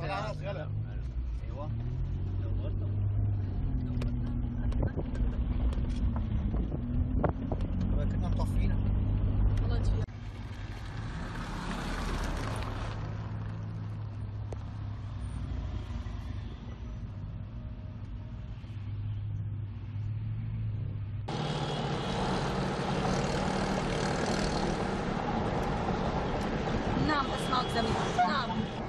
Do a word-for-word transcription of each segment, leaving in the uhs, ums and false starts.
خلاص يلا. ايوه دورته دورته كنا مطفينا والله نجي. نعم اسمعك زميلي. نعم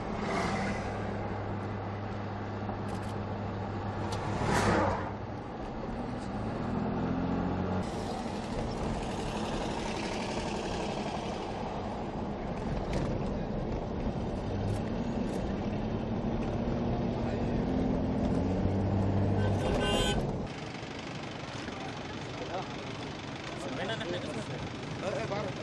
سمعنا نحن اسمه. ايه ايه بعرف.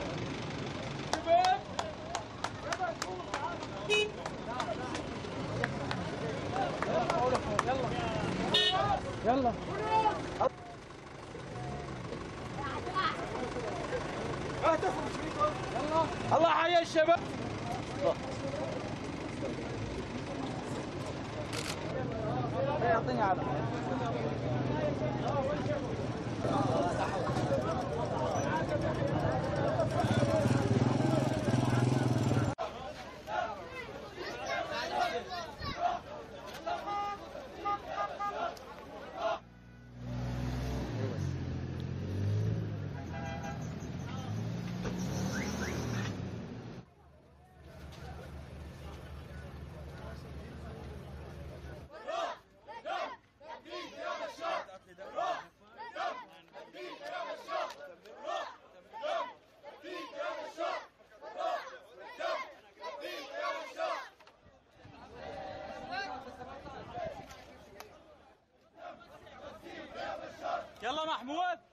يلا اهدفوا شريكهم. يلا الله حيا الشباب. يعطيني عافية. يلا محمود.